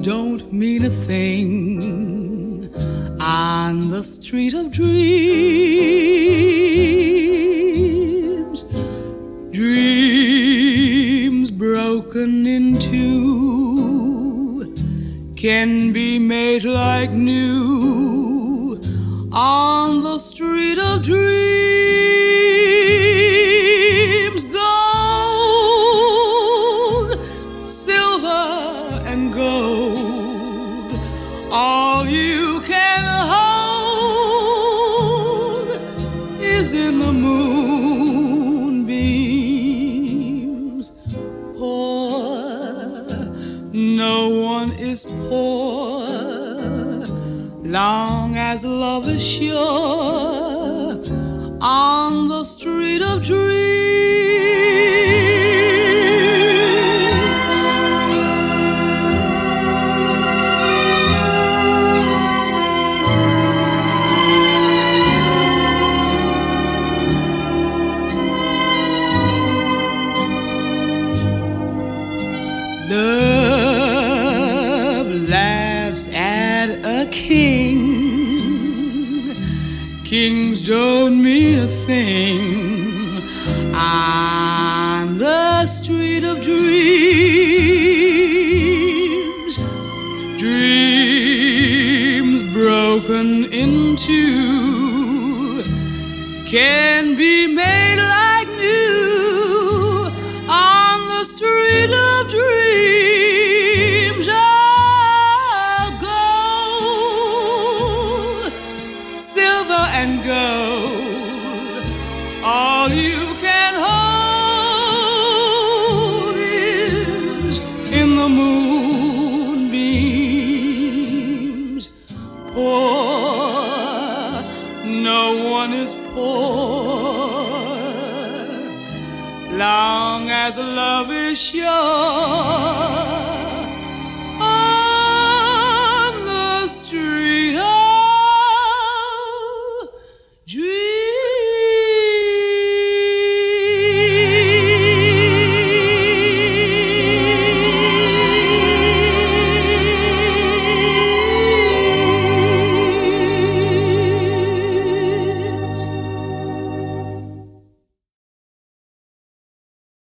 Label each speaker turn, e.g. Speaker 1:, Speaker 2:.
Speaker 1: don't mean a thing on the street of dreams. Dreams broken in two can be made like new on the street of dreams. Gold, silver and gold, all you can hold is in the moonbeams. Poor, no one is poor, long as love is sure on the street of dreams. Love laughs at a king. Kings don't mean a thing on the street of dreams. Dreams broken in two can be made like new on the street of dreams. And gold, all you can hold is in the moonbeams. Poor, no one is poor, long as love is sure